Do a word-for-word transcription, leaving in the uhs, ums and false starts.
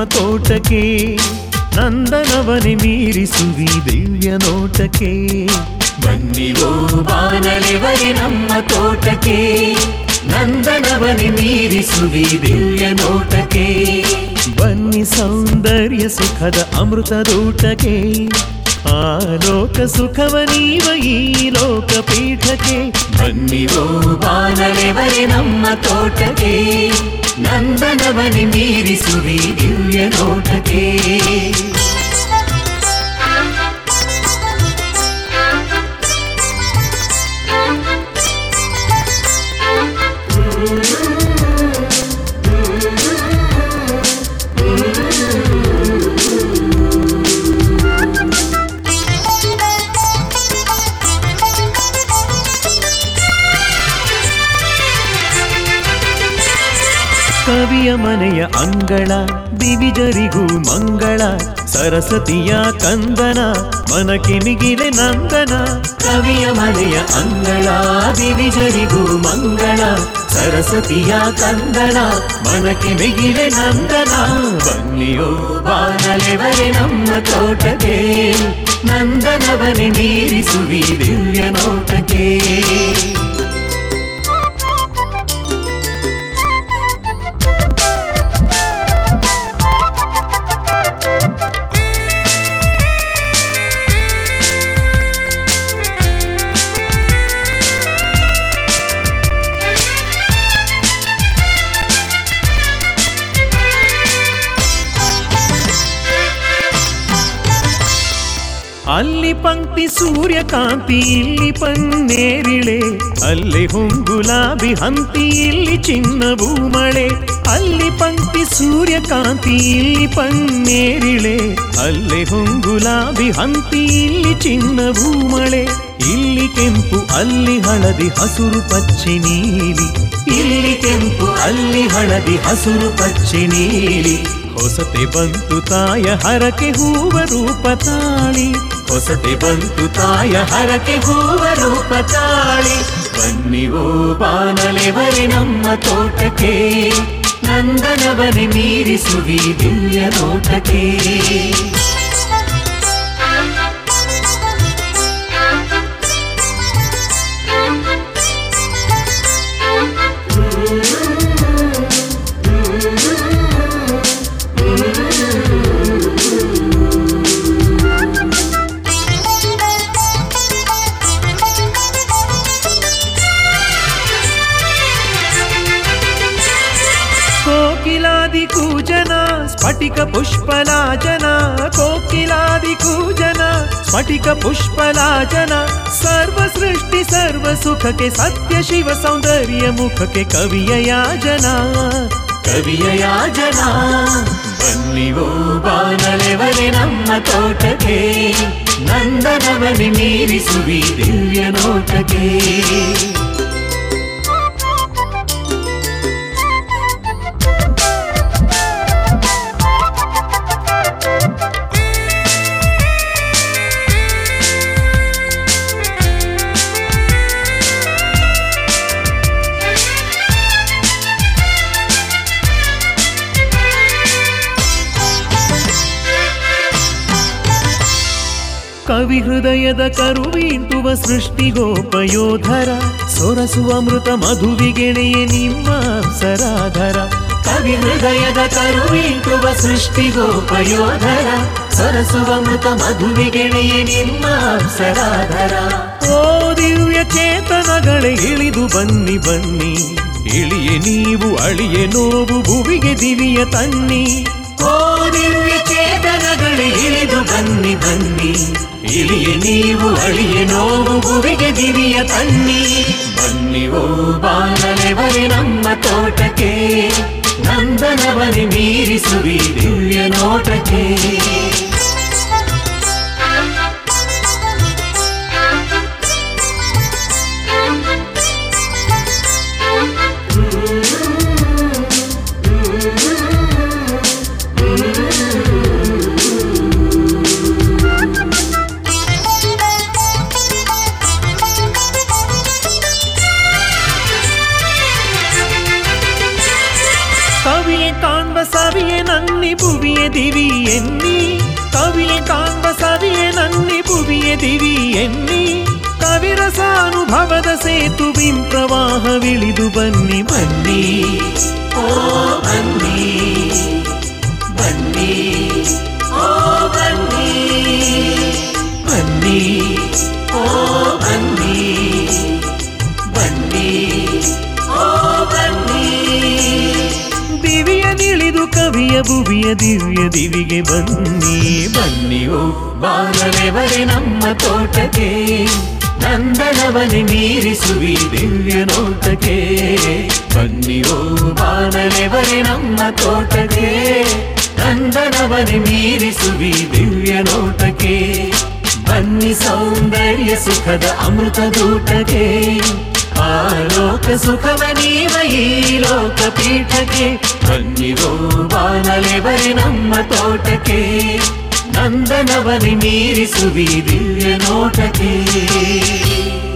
ತೋಟಕ್ಕೆ, ನಂದನವನೆ ಮೀರಿಸುವಿ ದಿವ್ಯ ನೋಟಕ್ಕೆ. ಬನ್ನಿವೋ ಬಾನಲೆವರೆ ನಮ್ಮ ತೋಟಕ್ಕೆ, ನಂದನವನೆ ಮೀರಿಸುವಿ ದಿವ್ಯ ನೋಟಕ್ಕೆ. ಬನ್ನಿ ಸೌಂದರ್ಯ ಸುಖದ ಅಮೃತದೂಟಕ್ಕೆ, ಆ ಲೋಕ ಸುಖವ ನೀವ ಈ ಲೋಕ ಪೀಠಕ್ಕೆ. ಬನ್ನಿವೋ ಬಾನಲೆವರೆ ನಮ್ಮ ತೋಟಕ್ಕೆ, ನಂದನವನೆ ಮೀರಿಸುವಿ ದಿವ್ಯ ನೋಟಕ್ಕೆ. ಕವಿಯ ಮನೆಯ ಅಂಗಳ ದಿವಿಜರಿಗೂ ಮಂಗಳ, ಸರಸ್ವತಿಯ ಕಂದನ ಮನಕ್ಕೆ ಮಿಗಿಲೆ ನಂದನ. ಕವಿಯ ಮನೆಯ ಅಂಗಳ ದಿವಿಜರಿಗೂ ಮಂಗಳ, ಸರಸ್ವತಿಯ ಕಂದನ ಮನಕ್ಕೆ ಮಿಗಿಲೆ ನಂದನ. ಬನ್ನಿಯೋ ಬಾನಲೆವರೆ ನಮ್ಮ ತೋಟಕ್ಕೆ, ನಂದನವನೆ ಮೀರಿಸುವಿ ದಿವ್ಯ ನೋಟಕ್ಕೆ. ಅಲ್ಲಿ ಪಂಕ್ತಿ ಸೂರ್ಯಕಾಂತಿ, ಇಲ್ಲಿ ಪನ್ನೇರಿಳೆ, ಅಲ್ಲಿ ಹೊಂಗುಲಾಬಿ ಹಂತಿ, ಇಲ್ಲಿ ಚಿನ್ನವೂ ಮಳೆ. ಅಲ್ಲಿ ಪಂಕ್ತಿ ಸೂರ್ಯಕಾಂತಿ, ಇಲ್ಲಿ ಪನ್ನೇರಿಳೆ, ಅಲ್ಲಿ ಹೊಂಗುಲಾಬಿ ಹಂತಿ, ಇಲ್ಲಿ ಚಿನ್ನವೂ ಮಳೆ. ಇಲ್ಲಿ ಕೆಂಪು ಅಲ್ಲಿ ಹಳದಿ ಹಸುರು ಪಚ್ಚೆ ನೀಲಿ, ಇಲ್ಲಿ ಕೆಂಪು ಅಲ್ಲಿ ಹಳದಿ ಹಸುರು ಪಚ್ಚೆ ನೀಲಿ. ಹೊಸತೆ ಬಂತು ತಾಯ ಹರಕೆ ಹೂವ ರೂಪ ತಾಳಿ, ಹೊಸತೆ ಬಂತು ತಾಯ ಹರಕೆ ಹೂವ ರೂಪ ತಾಳಿ. ಬನ್ನಿವೋ ಬಾನಲೆವರೆ ನಮ್ಮ ತೋಟಕ್ಕೆ, ನಂದನವನೆ ಮೀರಿಸುವಿ ದಿವ್ಯ ನೋಟಕ್ಕೆ. ಕೋಕಿಲಾದಿ ಕೂಜನ ಸ್ಫಟಿಕ ಪುಷ್ಪಲಾಜನ, ಕೋಕಿಲಾದಿ ಕೂಜನ ಸ್ಫಟಿಕ ಪುಷ್ಪಲಾಜನ. ಸರ್ವ ಸೃಷ್ಟಿ ಸರ್ವ ಸುಖಕ್ಕೆ, ಸತ್ಯ ಶಿವ ಸೌಂದರ್ಯ ಮುಖಕ್ಕೆ ಕವಿಯ ಯಾಜನ, ಕವಿಯ ಯಾಜನ. ಬನ್ನಿವೋ ಬಾನಲೆವರೆ ನಮ್ಮ ತೋಟಕ್ಕೆ, ನಂದನವನೆ ಮೀರಿಸುವಿ ದಿವ್ಯ ನೋಟಕ್ಕೆ. ಕವಿ ಹೃದಯದ ಕರುವೀಂಟುವ ಸೃಷ್ಟಿಗೋಪಯೋಧರ, ಸೊರಸುವ ಅಮೃತ ಮಧುವಿಗೆಣೆಯೇ ನಿಮ್ಮ ಅಪ್ಸರಾಧರ. ಕವಿ ಹೃದಯದ ಕರುವೀಂಟುವ ಸೃಷ್ಟಿಗೋಪಯೋಧರ, ಸೊರಸುವ ಅಮೃತ ಮಧುವಿಗೆಣೆಯೇ ನಿಮ್ಮ ಅಪ್ಸರಾಧರ. ಓ ದಿವ್ಯ ಚೇತನಗಳೇ ಇಳಿದು ಬನ್ನಿ ಬನ್ನಿ, ಇಳಿಯೇ ನೀವು ಅಳಿಯೇ ನೋವು ಭುವಿಗೆ ದಿವಿಯ ತನ್ನಿ. ಓ ದಿವ್ಯ ಚೇತನಗಳೇ ಇಳಿದು ಬನ್ನಿ ಬನ್ನಿ, ಇಳಿಯೇ ನೀವು ಅಳಿಯೇ ನೋವು ಭುವಿಗೆ ದಿವಿಯ ತನ್ನಿ. ಬನ್ನಿವೋ ಬಾನಲೆವರೆ ನಮ್ಮ ತೋಟಕ್ಕೆ, ನಂದನವನೆ ಮೀರಿಸುವಿ ದಿವ್ಯ ನೋಟಕ್ಕೆ. ಸವಿಯೇ ನನ್ನಿ ಭುವಿಯೇ ದಿವಿ ಎನ್ನಿ ಕವಿರಸಾನುಭವದ ಸೇತುವಿಂ ಪ್ರವಾಹವಿಳಿದು ಬನ್ನಿ ಬನ್ನಿ ಓ ಬನ್ನಿ ಬನ್ನಿ ಓ ಬನ್ನಿ ಬನ್ನಿ ಓ ಬನ್ನಿ ಬನ್ನಿ ಓ ಬನ್ನಿ ದಿವಿಯ ನಿಳಿದು ಕವಿಯ ಭುವಿಯ ದಿವ್ಯ ದಿವಿಗೆ ಬನ್ನಿ ಬನ್ನಿ ಓ ಬಾನಲೆವರೆ ನಮ್ಮ ತೋಟಕ್ಕೆ ನಂದನವನೆ ಮೀರಿಸುವಿ ದಿವ್ಯ ನೋಟಕ್ಕೆ ಬನ್ನಿ ಓ ಬಾನಲೆವರೆ ನಮ್ಮ ತೋಟಕ್ಕೆ ನಂದನವನೆ ಮೀರಿಸುವಿ ದಿವ್ಯ ನೋಟಕ್ಕೆ ಬನ್ನಿ ಸೌಂದರ್ಯ ಸುಖದ ಅಮೃತದೂಟಕ್ಕೆ ಆಲೋಕ ಸುಖವ ನೀವ ಈ ಲೋಕ ಪೀಠಕ್ಕೆ ಬನ್ನಿ ಓ ಬಾನಲೆವರೆ ನಮ್ಮ ತೋಟಕ್ಕೆ ನಂದನವನೆ ಮೀರಿಸುವಿ ದಿವ್ಯ ನೋಟಕ್ಕೆ